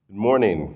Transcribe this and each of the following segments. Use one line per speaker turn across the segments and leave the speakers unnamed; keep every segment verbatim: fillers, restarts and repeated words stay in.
Good morning.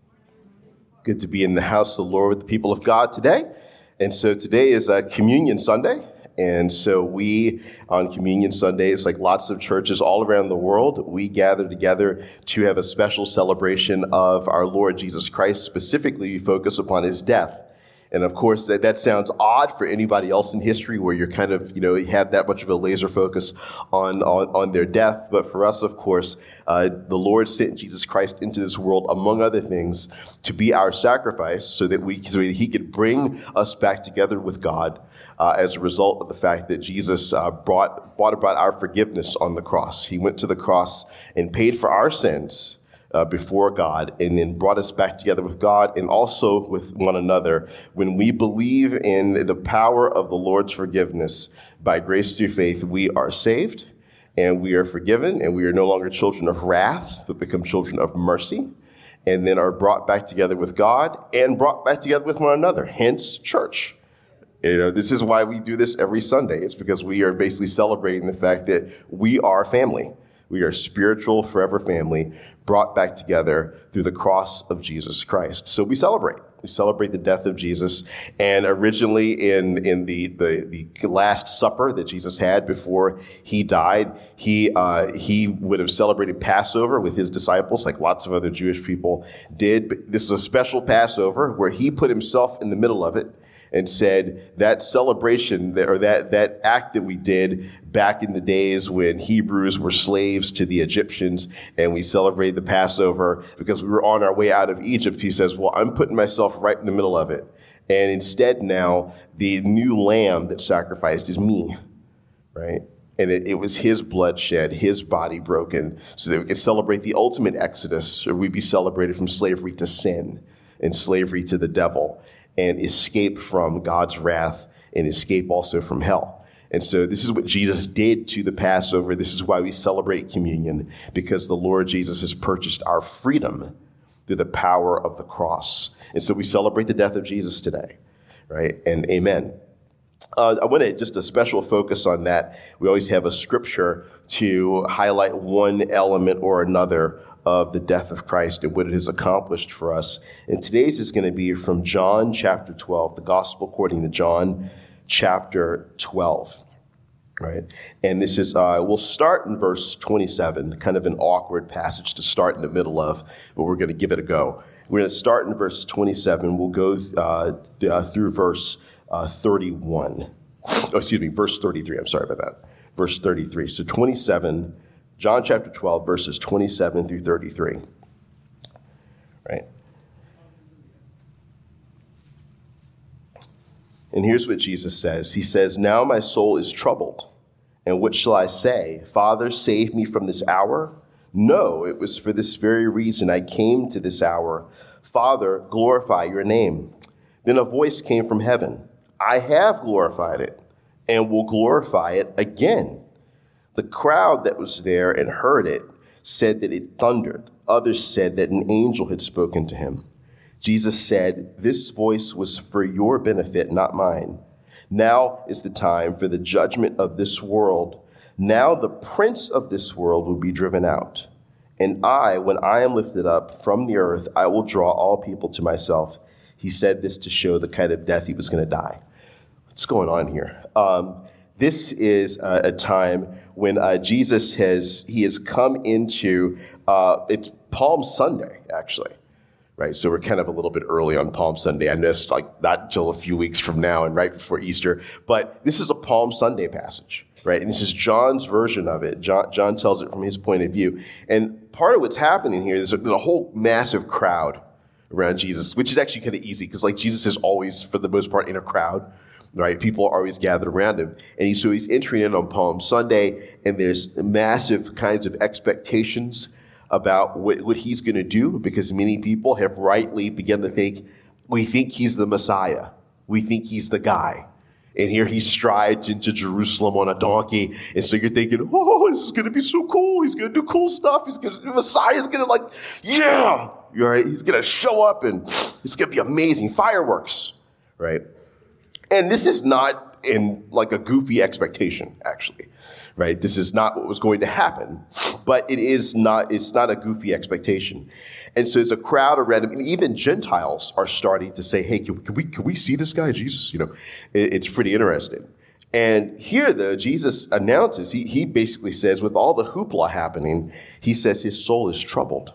Good to be in the house of the Lord with the people of God today. And so today is a Communion Sunday. And so we, on Communion Sundays, like lots of churches all around the world, we gather together to have a special celebration of our Lord Jesus Christ. Specifically, we focus upon his death. And of course, that, that sounds odd for anybody else in history where you're kind of, you know, you have that much of a laser focus on, on, on their death. But for us, of course, uh, the Lord sent Jesus Christ into this world, among other things, to be our sacrifice so that we, so that he could bring us back together with God uh, as a result of the fact that Jesus uh, brought, brought about our forgiveness on the cross. He went to the cross and paid for our sins Uh, before God, and then brought us back together with God and also with one another. When we believe in the power of the Lord's forgiveness by grace through faith, we are saved and we are forgiven, and we are no longer children of wrath, but become children of mercy, and then are brought back together with God and brought back together with one another, hence church. You know, this is why we do this every Sunday. It's because we are basically celebrating the fact that we are family. We are spiritual, forever family, brought back together through the cross of Jesus Christ. So we celebrate. We celebrate the death of Jesus. And originally in, in the, the, the Last Supper that Jesus had before he died, he, uh, he would have celebrated Passover with his disciples, like lots of other Jewish people did. But this is a special Passover where he put himself in the middle of it and said that celebration or that, that act that we did back in the days when Hebrews were slaves to the Egyptians and we celebrated the Passover because we were on our way out of Egypt. He says, well, I'm putting myself right in the middle of it. And instead now the new lamb that's sacrificed is me, right? And it, it was his blood shed, his body broken, so that we could celebrate the ultimate exodus, or we'd be celebrated from slavery to sin and slavery to the devil, and escape from God's wrath and escape also from hell. And so this is what Jesus did to the Passover. This is why we celebrate communion, because the Lord Jesus has purchased our freedom through the power of the cross. And so we celebrate the death of Jesus today, right? And amen. Uh, I want to just a special focus on that. We always have a scripture to highlight one element or another of the death of Christ and what it has accomplished for us. And today's is going to be from John chapter twelve, the gospel according to John chapter twelve, right? And this is, uh, we'll start in verse twenty-seven, kind of an awkward passage to start in the middle of, but we're going to give it a go. We're going to start in verse twenty-seven. We'll go uh, uh, through verse uh, thirty-one. Oh, excuse me, verse thirty-three. I'm sorry about that. Verse thirty-three. So twenty-seven, John chapter twelve, verses twenty-seven through thirty-three, right? And here's what Jesus says. He says, now my soul is troubled, and what shall I say? Father, save me from this hour? No, it was for this very reason I came to this hour. Father, glorify your name. Then a voice came from heaven. I have glorified it, and will glorify it again. The crowd that was there and heard it said that it thundered. Others said that an angel had spoken to him. Jesus said, this voice was for your benefit, not mine. Now is the time for the judgment of this world. Now the prince of this world will be driven out. And I, when I am lifted up from the earth, I will draw all people to myself. He said this to show the kind of death he was going to die. What's going on here? Um, this is a, a time when uh, Jesus has, he has come into, uh, it's Palm Sunday, actually, right? So we're kind of a little bit early on Palm Sunday. I know it's like not until a few weeks from now and right before Easter, but this is a Palm Sunday passage, right? And this is John's version of it. John, John tells it from his point of view. And part of what's happening here is there's a whole massive crowd around Jesus, which is actually kind of easy because like Jesus is always, for the most part, in a crowd. Right, people are always gathered around him, and he, so he's entering in on Palm Sunday, and there's massive kinds of expectations about what, what he's going to do, because many people have rightly begun to think, we think he's the Messiah, we think he's the guy, and here he strides into Jerusalem on a donkey, and so you're thinking, oh, this is going to be so cool, he's going to do cool stuff, he's going to, the Messiah's going to like, yeah, right, he's going to show up, and it's going to be amazing, fireworks, right? And this is not in like a goofy expectation, actually, right? This is not what was going to happen, but it is not, it's not a goofy expectation. And so it's a crowd of random, and even Gentiles are starting to say, hey, can, can we can we see this guy, Jesus? You know, it, it's pretty interesting. And here, though, Jesus announces, he, he basically says, with all the hoopla happening, he says his soul is troubled.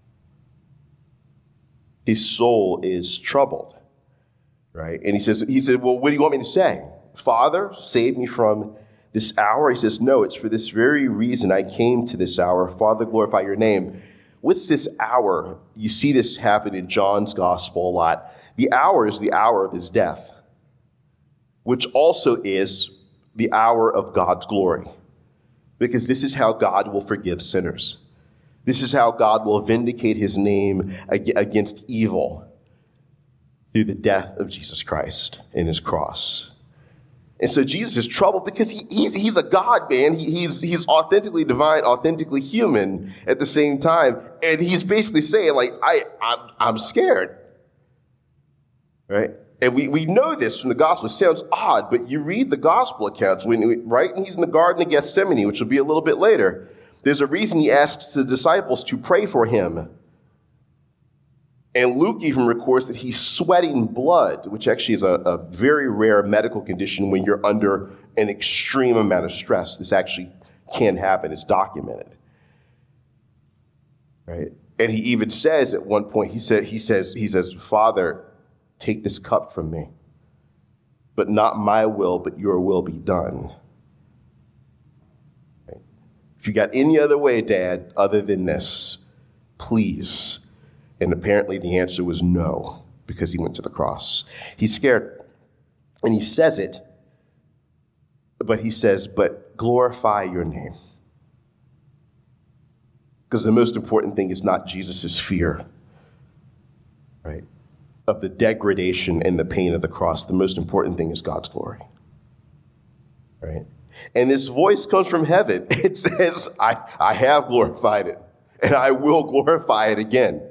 His soul is troubled, right? And he says, he said, well, what do you want me to say? Father, save me from this hour. He says, no, it's for this very reason I came to this hour. Father, glorify your name. What's this hour? You see this happen in John's gospel a lot. The hour is the hour of his death, which also is the hour of God's glory, because this is how God will forgive sinners. This is how God will vindicate his name against evil through the death of Jesus Christ in his cross. And so Jesus is troubled because he, he's, he's a God, man. He, he's, he's authentically divine, authentically human at the same time. And he's basically saying, like, I, I'm, I'm scared. Right? And we, we know this from the gospel. It sounds odd, but you read the gospel accounts, when, right? And he's in the Garden of Gethsemane, which will be a little bit later. There's a reason he asks the disciples to pray for him. And Luke even records that he's sweating blood, which actually is a, a very rare medical condition when you're under an extreme amount of stress. This actually can happen. It's documented. Right? And he even says at one point, he said, he says, he says, Father, take this cup from me, but not my will, but your will be done. Right? If you got any other way, Dad, other than this, please. And apparently the answer was no, because he went to the cross. He's scared, and he says it, but he says, but glorify your name. Because the most important thing is not Jesus' fear, right, of the degradation and the pain of the cross. The most important thing is God's glory, right? And this voice comes from heaven. It says, I, I have glorified it, and I will glorify it again.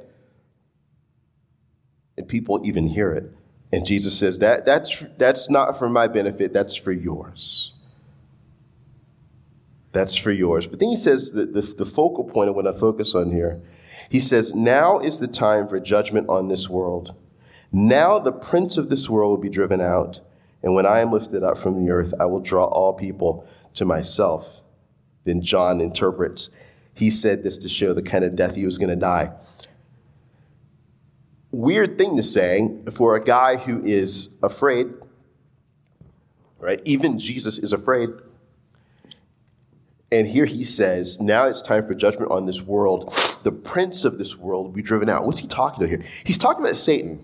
And people even hear it. And Jesus says, that that's that's not for my benefit, that's for yours. That's for yours. But then he says that the, the focal point I want to focus on here, he says, now is the time for judgment on this world. Now the prince of this world will be driven out. And when I am lifted up from the earth, I will draw all people to myself. Then John interprets, he said this to show the kind of death he was going to die. Weird thing to say for a guy who is afraid, right? Even Jesus is afraid. And here he says, now it's time for judgment on this world. The prince of this world will be driven out. What's he talking about here? He's talking about Satan.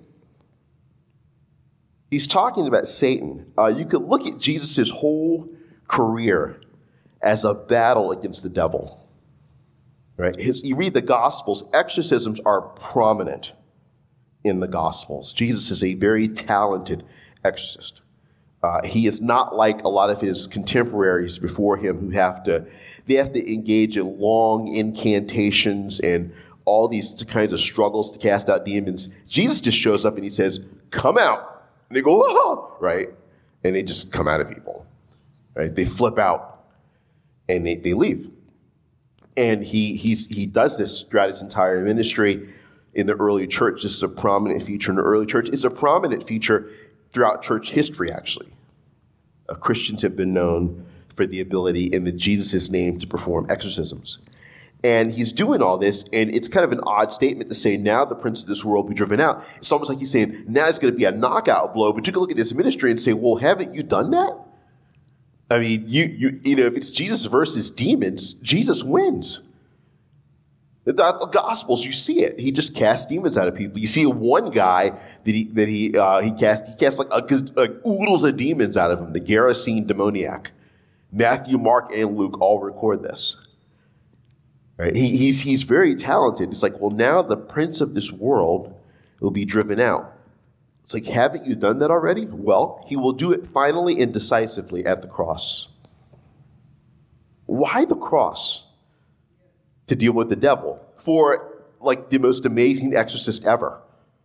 He's talking about Satan. Uh, you could look at Jesus' whole career as a battle against the devil, right? His, you read the Gospels, exorcisms are prominent in the Gospels. Jesus is a very talented exorcist. Uh, he is not like a lot of his contemporaries before him who have to, they have to engage in long incantations and all these kinds of struggles to cast out demons. Jesus just shows up and he says, come out. And they go, oh, right? And they just come out of people, right? They flip out and they, they leave. And he he's, he does this throughout his entire ministry. In the early church, this is a prominent feature in the early church. It's a prominent feature throughout church history, actually. Uh, Christians have been known for the ability in the Jesus' name to perform exorcisms. And he's doing all this, and it's kind of an odd statement to say, now the prince of this world will be driven out. It's almost like he's saying, now it's going to be a knockout blow, but you can look at his ministry and say, well, haven't you done that? I mean, you you you know, if it's Jesus versus demons, Jesus wins. The, the Gospels, you see it. He just casts demons out of people. You see one guy that he that he uh, he cast he casts like, a, like oodles of demons out of him. The Gerasene demoniac. Matthew, Mark, and Luke all record this. Right? He, he's he's very talented. It's like, well, now the prince of this world will be driven out. It's like, haven't you done that already? Well, he will do it finally and decisively at the cross. Why the cross? To deal with the devil for like the most amazing exorcist ever.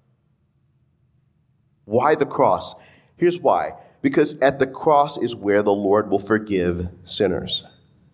Why the cross? Here's why. Because at the cross is where the Lord will forgive sinners.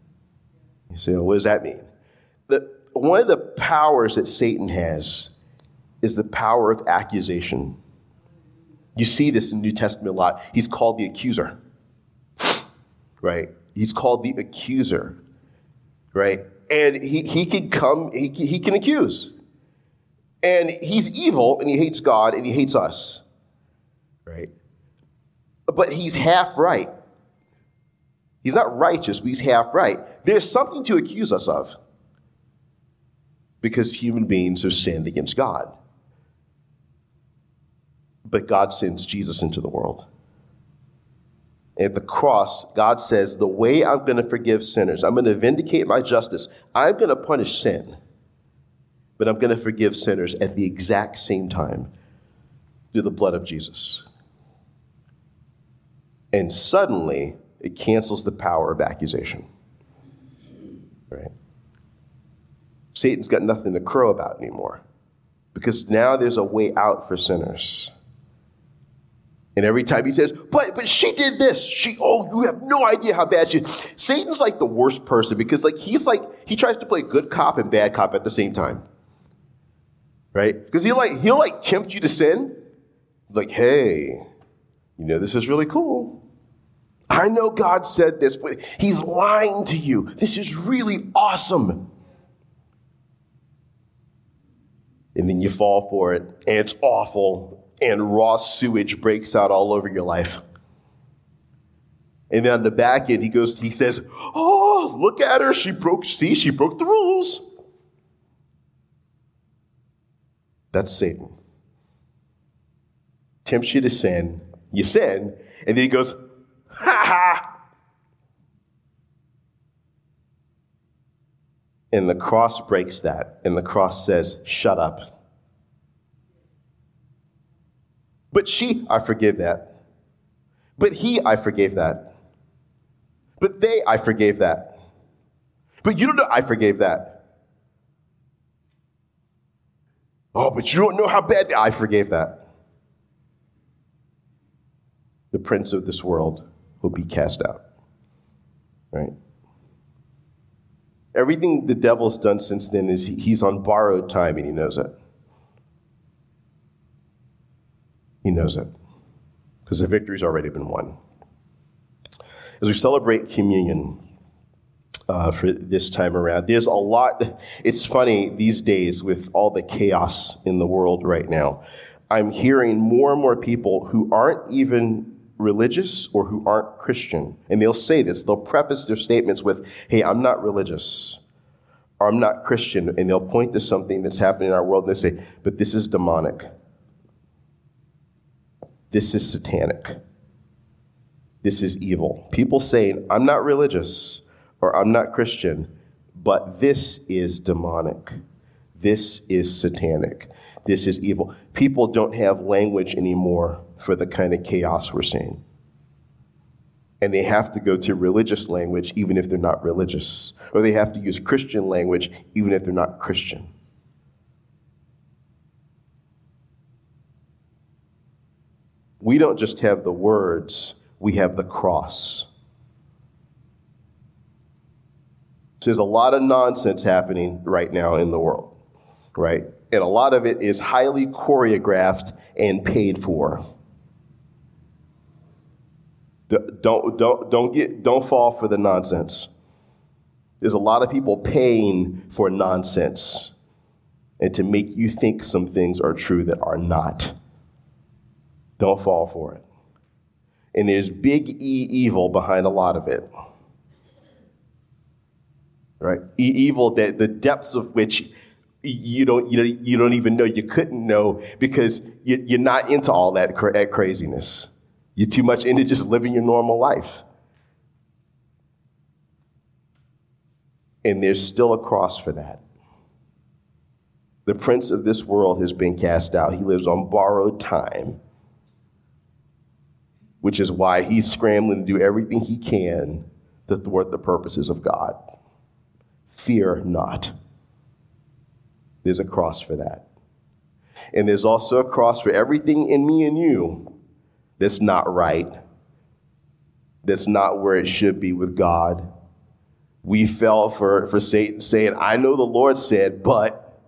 say, well, what does that mean? The, one of the powers that Satan has is the power of accusation. You see this in the New Testament a lot. He's called the accuser, right? He's called the accuser, right? And he, he can come, he, he can accuse. And he's evil, and he hates God, and he hates us, right? But he's half right. He's not righteous, but he's half right. There's something to accuse us of because human beings have sinned against God. But God sends Jesus into the world. At the cross, God says, the way I'm going to forgive sinners, I'm going to vindicate my justice. I'm going to punish sin, but I'm going to forgive sinners at the exact same time through the blood of Jesus. And suddenly, it cancels the power of accusation. Right? Satan's got nothing to crow about anymore because now there's a way out for sinners. And every time he says, but but she did this. She, oh, you have no idea how bad she is. Satan's like the worst person because like he's like, he tries to play good cop and bad cop at the same time. Right? Because he like, he'll like tempt you to sin. Like, hey, you know, this is really cool. I know God said this, but he's lying to you. This is really awesome. And then you fall for it, and it's awful, and raw sewage breaks out all over your life. And then on the back end, he goes, he says, oh, look at her. She broke, see, she broke the rules. That's Satan. Tempts you to sin. You sin, and then he goes, ha ha. And the cross breaks that. And the cross says, shut up. But she, I forgive that. But he, I forgave that. But they, I forgave that. But you don't know, I forgave that. Oh, but you don't know how bad, they, I forgave that. The prince of this world will be cast out. Right? Everything the devil's done since then is he, he's on borrowed time, and he knows it. He knows it. Because the victory's already been won. As we celebrate communion uh, for this time around, there's a lot. It's funny these days with all the chaos in the world right now. I'm hearing more and more people who aren't even religious or who aren't Christian. And they'll say this. They'll preface their statements with, hey, I'm not religious or I'm not Christian. And they'll point to something that's happening in our world and they say, but this is demonic. This is satanic. This is evil. People saying, I'm not religious or I'm not Christian, but this is demonic. This is satanic. This is evil. People don't have language anymore for the kind of chaos we're seeing. And they have to go to religious language even if they're not religious. Or they have to use Christian language even if they're not Christian. We don't just have the words, we have the cross. So there's a lot of nonsense happening right now in the world, right? And a lot of it is highly choreographed and paid for. Don't, don't, don't get, don't fall for the nonsense. There's a lot of people paying for nonsense and to make you think some things are true that are not. Don't fall for it. And there's big E evil behind a lot of it. Right? E evil that the depths of which you don't, you don't, you don't even know, you couldn't know because you, you're not into all that cra- craziness. You're too much into just living your normal life. And there's still a cross for that. The prince of this world has been cast out. He lives on borrowed time, which is why he's scrambling to do everything he can to thwart the purposes of God. Fear not. There's a cross for that. And there's also a cross for everything in me and you that's not right, that's not where it should be with God, We fell for, for Satan saying, I know the Lord said, but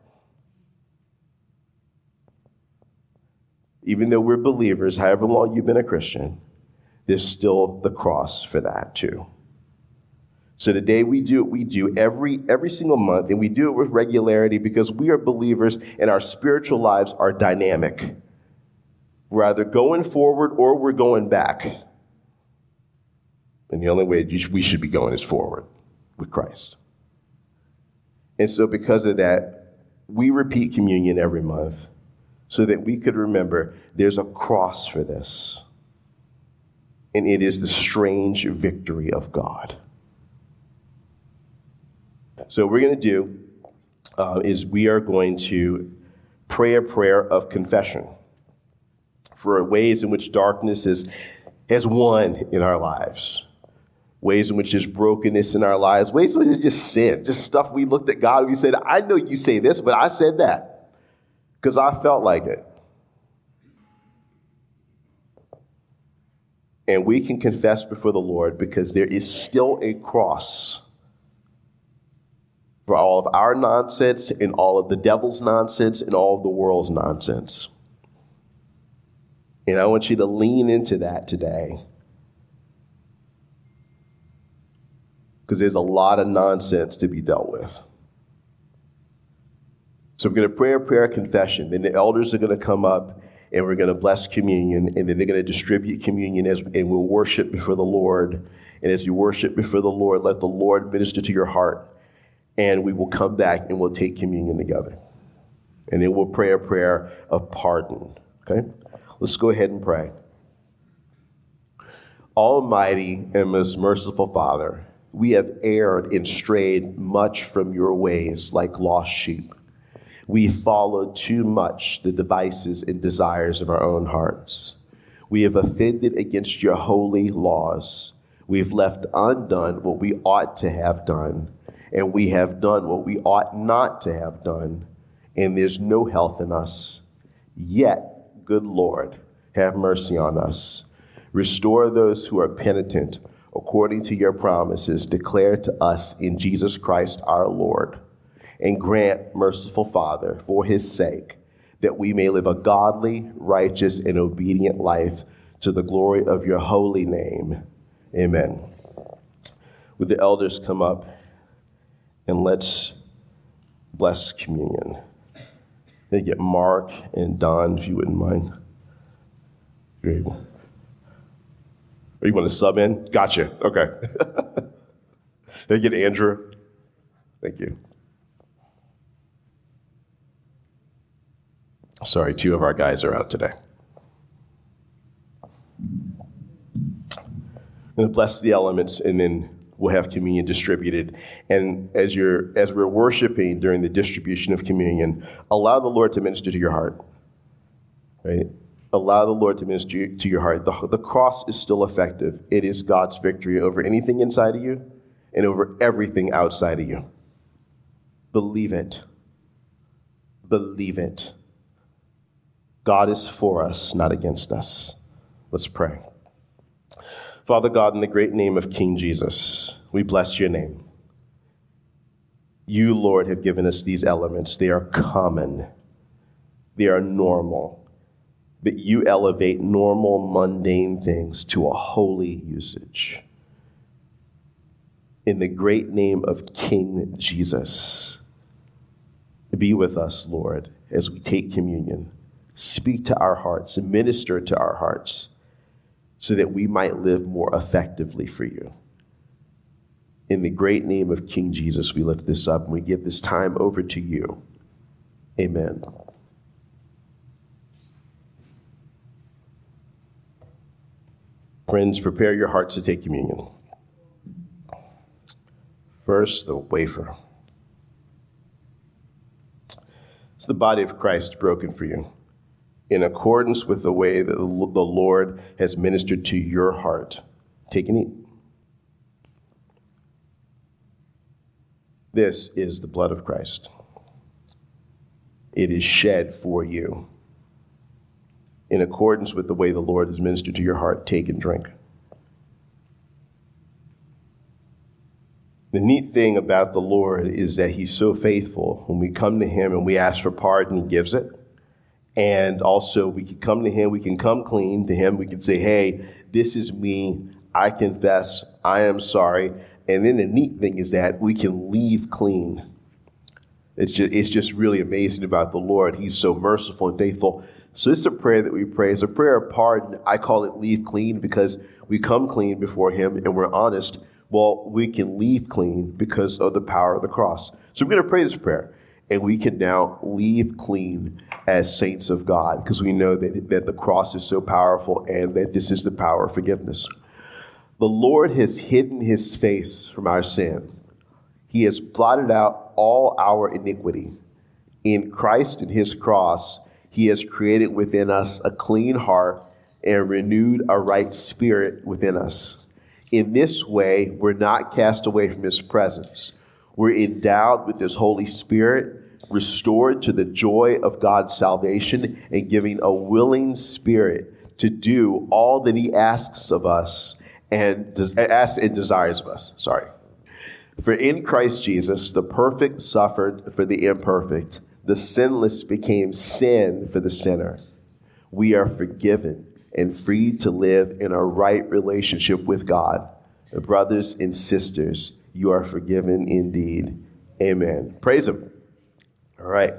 even though we're believers, however long you've been a Christian, there's still the cross for that too. So today we do what we do every every single month, and we do it with regularity because we are believers and our spiritual lives are dynamic. We're either going forward or we're going back. And the only way we should be going is forward with Christ. And so because of that, we repeat communion every month so that we could remember there's a cross for this. And it is the strange victory of God. So what we're going to do uh, is we are going to pray a prayer of confession for ways in which darkness is, has won in our lives, ways in which there's brokenness in our lives, ways in which it's just sin, just stuff we looked at God and we said, I know you say this, but I said that because I felt like it. And we can confess before the Lord because there is still a cross for all of our nonsense and all of the devil's nonsense and all of the world's nonsense. And I want you to lean into that today. Because there's a lot of nonsense to be dealt with. So we're going to pray a prayer of confession. Then the elders are going to come up and we're going to bless communion. And then they're going to distribute communion as, and we'll worship before the Lord. And as you worship before the Lord, let the Lord minister to your heart. And we will come back and we'll take communion together. And then we'll pray a prayer of pardon. Okay? Let's go ahead and pray. Almighty and most merciful Father, we have erred and strayed much from your ways like lost sheep. We followed too much the devices and desires of our own hearts. We have offended against your holy laws. We've left undone what we ought to have done. And we have done what we ought not to have done, and there's no health in us. Yet, good Lord, have mercy on us. Restore those who are penitent according to your promises declared to us in Jesus Christ our Lord. And grant, merciful Father, for his sake, that we may live a godly, righteous, and obedient life to the glory of your holy name. Amen. Would the elders come up? And let's bless communion. They get Mark and Don, if you wouldn't mind. You're able. Or you want to sub in? Gotcha. Okay. They get Andrew. Thank you. Sorry, two of our guys are out today. I'm going to bless the elements and then we'll have communion distributed. And as you're as we're worshiping during the distribution of communion, allow the Lord to minister to your heart. Right? Allow the Lord to minister to your heart. The, the cross is still effective. It is God's victory over anything inside of you and over everything outside of you. Believe it. Believe it. God is for us, not against us. Let's pray. Father God, in the great name of King Jesus, we bless your name. You, Lord, have given us these elements. They are common. They are normal. But you elevate normal, mundane things to a holy usage. In the great name of King Jesus, be with us, Lord, as we take communion. Speak to our hearts and minister to our hearts, so that we might live more effectively for you. In the great name of King Jesus, we lift this up and we give this time over to you. Amen. Friends, prepare your hearts to take communion. First, the wafer. It's the body of Christ broken for you, in accordance with the way that the Lord has ministered to your heart. Take and eat. This is the blood of Christ. It is shed for you. In accordance with the way the Lord has ministered to your heart, take and drink. The neat thing about the Lord is that he's so faithful. When we come to him and we ask for pardon, he gives it. And also we can come to him, we can come clean to him. We can say, hey, this is me. I confess. I am sorry. And then the neat thing is that we can leave clean. It's just, it's just really amazing about the Lord. He's so merciful and faithful. So this is a prayer that we pray. It's a prayer of pardon. I call it leave clean because we come clean before him and we're honest. Well, we can leave clean because of the power of the cross. So we're going to pray this prayer. And we can now leave clean as saints of God because we know that, that the cross is so powerful and that this is the power of forgiveness. The Lord has hidden his face from our sin. He has blotted out all our iniquity. In Christ and his cross, he has created within us a clean heart and renewed a right spirit within us. In this way, we're not cast away from his presence. We're endowed with his Holy Spirit, restored to the joy of God's salvation, and giving a willing spirit to do all that he asks of us and des- asks and desires of us. Sorry. For in Christ Jesus, the perfect suffered for the imperfect. The sinless became sin for the sinner. We are forgiven and free to live in a right relationship with God. Brothers and sisters, you are forgiven indeed. Amen. Praise him. All right.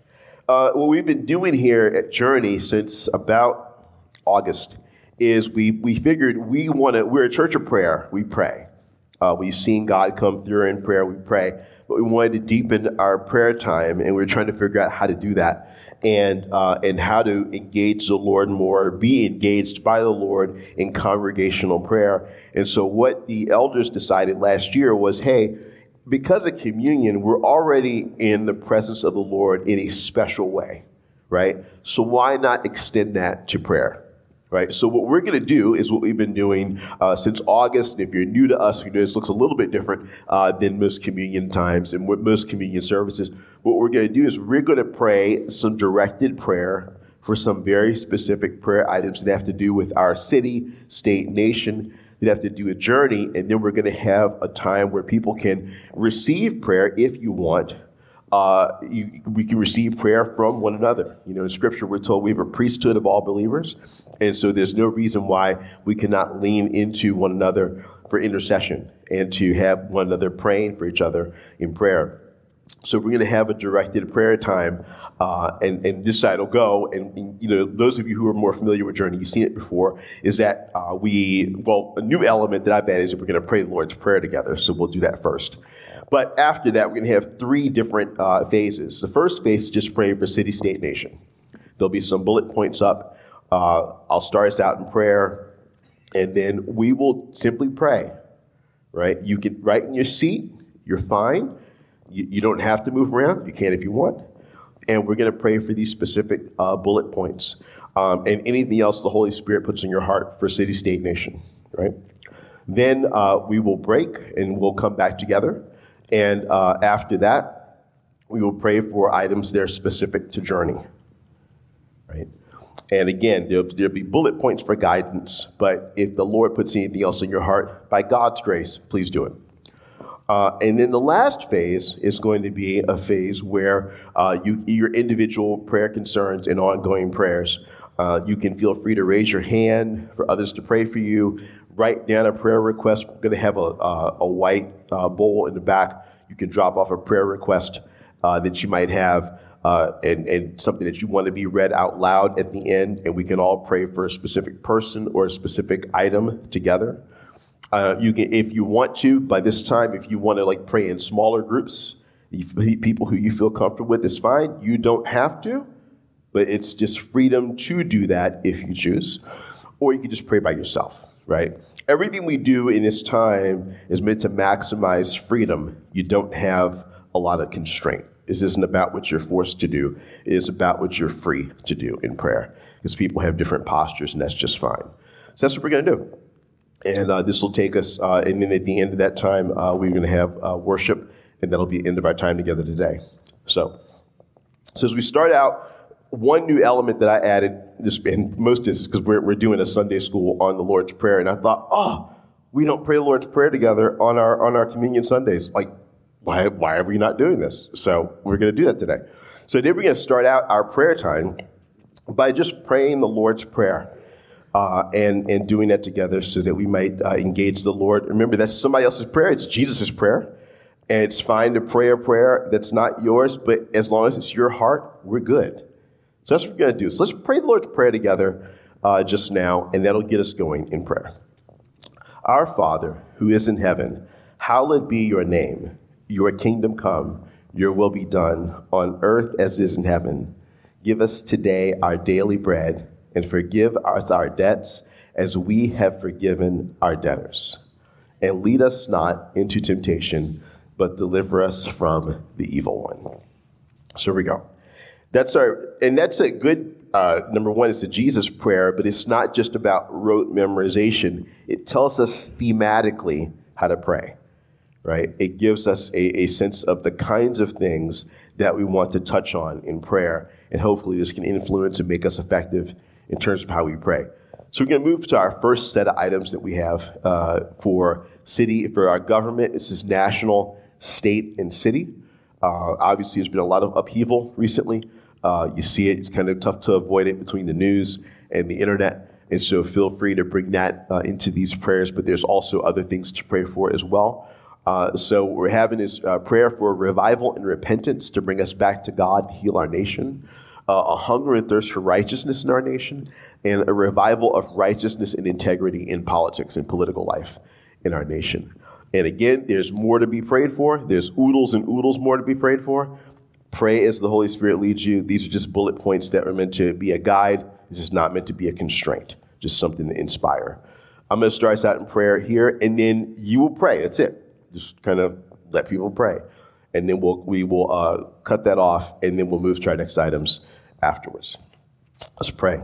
Uh, what we've been doing here at Journey since about August is we we figured we want to, we're a church of prayer. We pray. Uh, we've seen God come through in prayer. We pray. But we wanted to deepen our prayer time, and we we're trying to figure out how to do that and uh, and how to engage the Lord more, be engaged by the Lord in congregational prayer. And so what the elders decided last year was, hey, because of communion, we're already in the presence of the Lord in a special way, right? So why not extend that to prayer, right? So what we're going to do is what we've been doing uh, since August. And if you're new to us, you know this looks a little bit different uh, than most communion times and most communion services. What we're going to do is we're going to pray some directed prayer for some very specific prayer items that have to do with our city, state, nation, that have to do a journey, and then we're going to have a time where people can receive prayer if you want. Uh, you, we can receive prayer from one another. You know, in Scripture, we're told we have a priesthood of all believers, and so there's no reason why we cannot lean into one another for intercession and to have one another praying for each other in prayer. So we're going to have a directed prayer time, uh, and, and this side will go. And, and, you know, those of you who are more familiar with Journey, you've seen it before, is that uh, we, well, a new element that I've added is that we're going to pray the Lord's Prayer together. So we'll do that first. But after that, we're going to have three different uh, phases. The first phase is just praying for city, state, nation. There'll be some bullet points up. Uh, I'll start us out in prayer, and then we will simply pray, right? You can, right in your seat, you're fine. You, you don't have to move around. You can if you want. And we're going to pray for these specific uh, bullet points um, and anything else the Holy Spirit puts in your heart for city, state, nation, right? Then uh, we will break and we'll come back together. And uh, after that, we will pray for items that are specific to Journey, right? And again, there'll, there'll be bullet points for guidance. But if the Lord puts anything else in your heart, by God's grace, please do it. Uh, and then the last phase is going to be a phase where uh, you, your individual prayer concerns and ongoing prayers, uh, you can feel free to raise your hand for others to pray for you. Write down a prayer request. We're going to have a, a, a white uh, bowl in the back. You can drop off a prayer request uh, that you might have uh, and, and something that you want to be read out loud at the end, and we can all pray for a specific person or a specific item together. Uh, you can, if you want to, by this time, if you want to like pray in smaller groups, you, people who you feel comfortable with, is fine. You don't have to, but it's just freedom to do that if you choose. Or you can just pray by yourself, right? Everything we do in this time is meant to maximize freedom. You don't have a lot of constraint. This isn't about what you're forced to do. It is about what you're free to do in prayer, because people have different postures, and that's just fine. So that's what we're going to do. And uh, this will take us, uh, and then at the end of that time, uh, we're going to have uh, worship, and that'll be the end of our time together today. So, so as we start out, one new element that I added, this, and most of this is because we're, we're doing a Sunday school on the Lord's Prayer, and I thought, oh, we don't pray the Lord's Prayer together on our on our communion Sundays. Like, why why are we not doing this? So we're going to do that today. So today we're going to start out our prayer time by just praying the Lord's Prayer uh, and, and doing that together so that we might uh, engage the Lord. Remember, that's somebody else's prayer. It's Jesus' prayer. And it's fine to pray a prayer that's not yours, but as long as it's your heart, we're good. So that's what we're going to do. So let's pray the Lord's Prayer together uh, just now, and that'll get us going in prayer. Our Father, who is in heaven, hallowed be your name. Your kingdom come, your will be done on earth as is in heaven. Give us today our daily bread, and forgive us our debts as we have forgiven our debtors. And lead us not into temptation, but deliver us from the evil one. So here we go. That's our, and that's a good, uh, number one, it's a Jesus prayer, but it's not just about rote memorization. It tells us thematically how to pray, right? It gives us a, a sense of the kinds of things that we want to touch on in prayer, and hopefully this can influence and make us effective in terms of how we pray. So we're going to move to our first set of items that we have uh, for city, for our government. This is national, state, and city. Uh, obviously, there's been a lot of upheaval recently. Uh, you see it. It's kind of tough to avoid it between the news and the internet. And so feel free to bring that uh, into these prayers. But there's also other things to pray for as well. Uh, so what we're having is uh, prayer for revival and repentance to bring us back to God, heal our nation. Uh, a hunger and thirst for righteousness in our nation, and a revival of righteousness and integrity in politics and political life in our nation. And again, there's more to be prayed for. There's oodles and oodles more to be prayed for. Pray as the Holy Spirit leads you. These are just bullet points that are meant to be a guide. This is not meant to be a constraint, just something to inspire. I'm going to start us out in prayer here, and then you will pray. That's it. Just kind of let people pray. And then we'll, we will uh, cut that off, and then we'll move to our next items afterwards. Let's pray.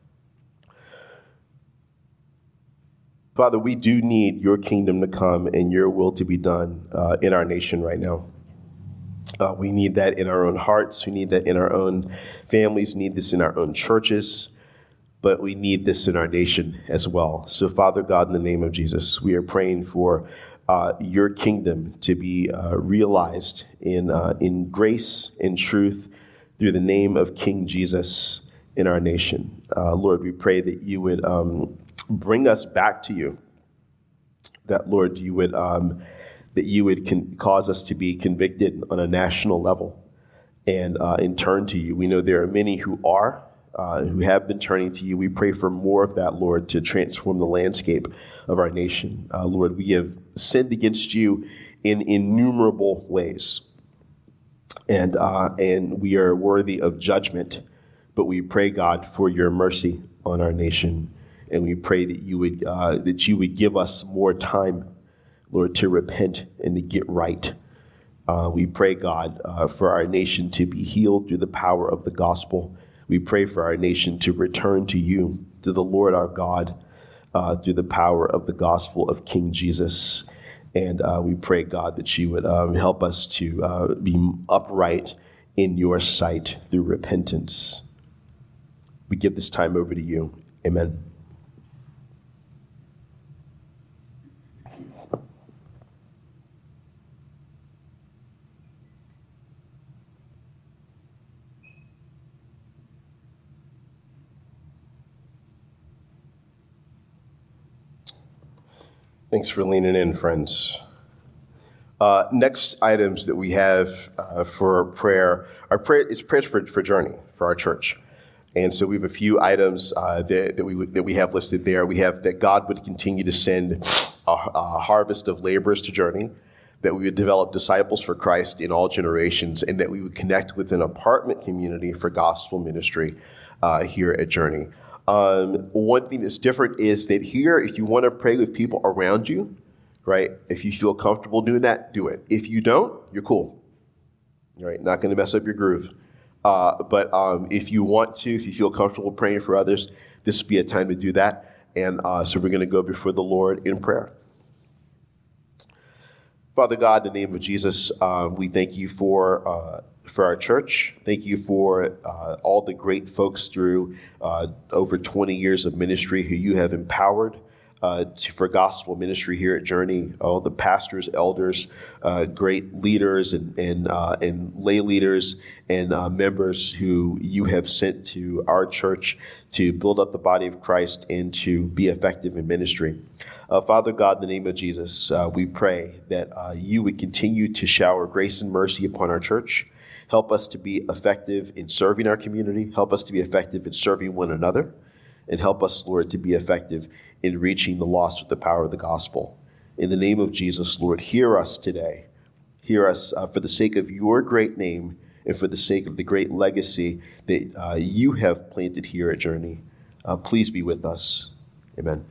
Father, we do need your kingdom to come and your will to be done uh, in our nation right now. Uh, we need that in our own hearts. We need that in our own families. We need this in our own churches. But we need this in our nation as well. So, Father God, in the name of Jesus, we are praying for uh, your kingdom to be uh, realized in uh, in grace and truth through the name of King Jesus in our nation. Uh, Lord, we pray that you would um, bring us back to you. That, Lord, you would um, that you would con- cause us to be convicted on a national level and uh, and turn to you. We know there are many who are, uh, who have been turning to you. We pray for more of that, Lord, to transform the landscape of our nation. Uh, Lord, we have sinned against you in innumerable ways. And uh, and we are worthy of judgment, but we pray, God, for your mercy on our nation, and we pray that you would uh, that you would give us more time, Lord, to repent and to get right. Uh, we pray, God, uh, for our nation to be healed through the power of the gospel. We pray for our nation to return to you, to the Lord our God, uh, through the power of the gospel of King Jesus. And uh, we pray, God, that you would um, help us to uh, be upright in your sight through repentance. We give this time over to you. Amen. Thanks for leaning in, friends. Uh, next items that we have uh, for prayer, our prayer is prayers for, for Journey, for our church. And so we have a few items uh, that, that we that we have listed there. We have that God would continue to send a, a harvest of laborers to Journey, that we would develop disciples for Christ in all generations, and that we would connect with an apartment community for gospel ministry uh, here at Journey. Um, one thing that's different is that here, if you want to pray with people around you, right, if you feel comfortable doing that, do it. If you don't, you're cool. All right, not going to mess up your groove. Uh, but um, if you want to, if you feel comfortable praying for others, this would be a time to do that. And uh, so we're going to go before the Lord in prayer. Father God, in the name of Jesus, uh, we thank you for uh, for our church. Thank you for uh, all the great folks through uh, over twenty years of ministry who you have empowered uh, to, for gospel ministry here at Journey, all the pastors, elders, uh, great leaders and and, uh, and lay leaders and uh, members who you have sent to our church to build up the body of Christ and to be effective in ministry. Uh, Father God, in the name of Jesus, uh, we pray that uh, you would continue to shower grace and mercy upon our church. Help us to be effective in serving our community. Help us to be effective in serving one another. And help us, Lord, to be effective in reaching the lost with the power of the gospel. In the name of Jesus, Lord, hear us today. Hear us uh, for the sake of your great name and for the sake of the great legacy that uh, you have planted here at Journey. Uh, please be with us. Amen.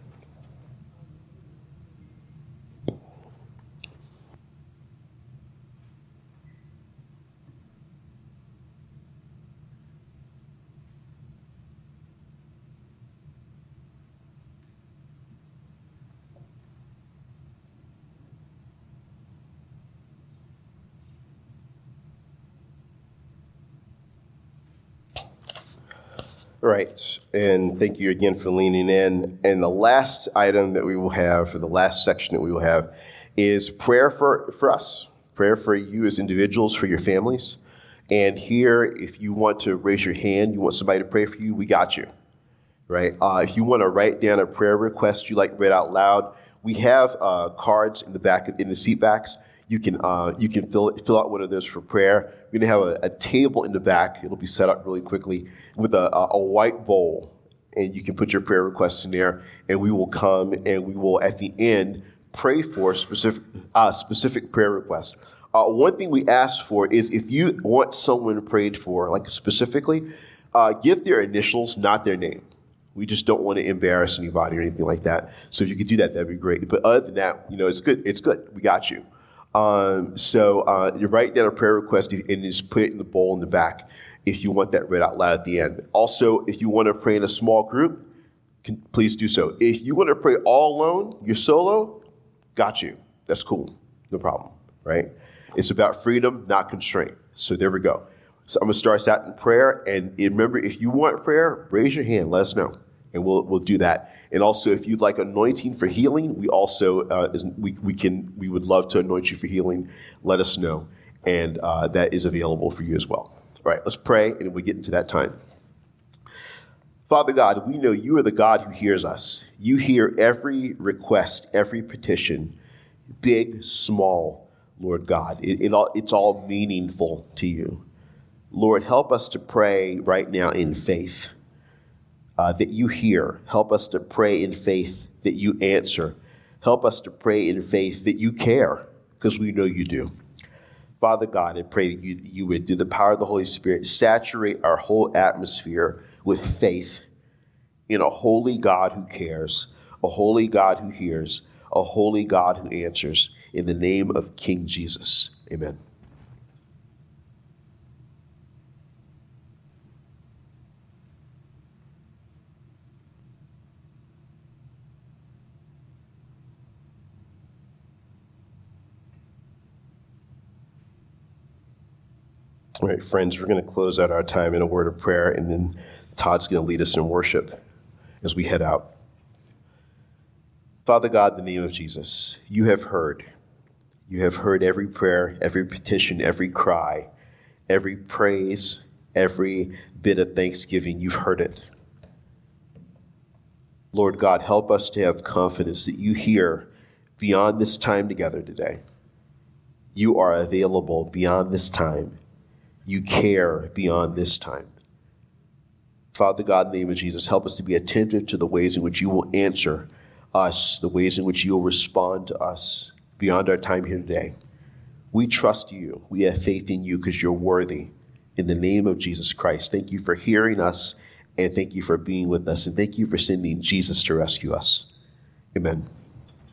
All right, and thank you again for leaning in. And the last item that we will have, for the last section that we will have, is prayer for, for us, prayer for you as individuals, for your families. And here, if you want to raise your hand, you want somebody to pray for you, we got you, right? Uh, if you want to write down a prayer request you like read out loud, we have uh, cards in the back, in the seat backs. You can uh, you can fill fill out one of those for prayer. We're going to have a, a table in the back. It'll be set up really quickly with a, a, a white bowl, and you can put your prayer requests in there, and we will come and we will, at the end, pray for specific uh, specific prayer requests. Uh, one thing we ask for is if you want someone prayed for, like specifically, uh, give their initials, not their name. We just don't want to embarrass anybody or anything like that. So if you could do that, that'd be great. But other than that, you know, it's good. It's good. We got you. Um, so uh, you write down a prayer request and just put it in the bowl in the back if you want that read out loud at the end. Also, if you want to pray in a small group, can, please do so. If you want to pray all alone, you're solo, got you. That's cool. No problem, right? It's about freedom, not constraint. So there we go. So I'm going to start us out in prayer. And remember, if you want prayer, raise your hand. Let us know. And we'll we'll do that. And also, if you'd like anointing for healing, we also uh, is, we we can we would love to anoint you for healing. Let us know, and uh, that is available for you as well. All right, let's pray, and we get into that time. Father God, we know you are the God who hears us. You hear every request, every petition, big, small, Lord God. It, it all it's all meaningful to you. Lord, help us to pray right now in faith. Uh, that you hear. Help us to pray in faith that you answer. Help us to pray in faith that you care, because we know you do. Father God, I pray that you, you would, through the power of the Holy Spirit, saturate our whole atmosphere with faith in a holy God who cares, a holy God who hears, a holy God who answers. In the name of King Jesus, amen. All right, friends, we're going to close out our time in a word of prayer, and then Todd's going to lead us in worship as we head out. Father God, in the name of Jesus, you have heard. You have heard every prayer, every petition, every cry, every praise, every bit of thanksgiving. You've heard it. Lord God, help us to have confidence that you hear beyond this time together today. You are available beyond this time. You care beyond this time. Father God, in the name of Jesus, help us to be attentive to the ways in which you will answer us, the ways in which you will respond to us beyond our time here today. We trust you. We have faith in you because you're worthy. In the name of Jesus Christ, thank you for hearing us, and thank you for being with us, and thank you for sending Jesus to rescue us. Amen.